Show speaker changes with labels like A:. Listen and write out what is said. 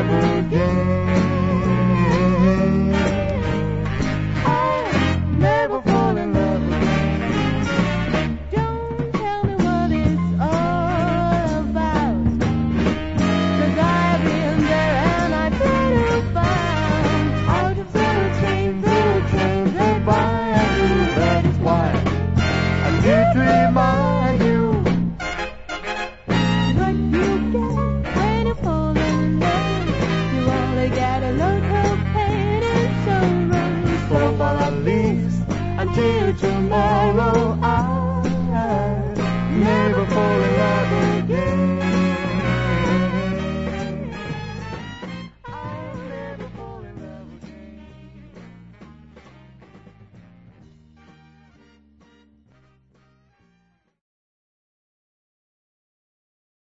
A: love again. I'll never fall in love again.
B: Don't tell me what it's all about, 'cause I've been there and I've been found.
A: Out of the trains they by you. That is why I'm here to remind you.
B: What you get when you fall in love, you only get a lot of pain and sorrow.
A: So far at least until tomorrow.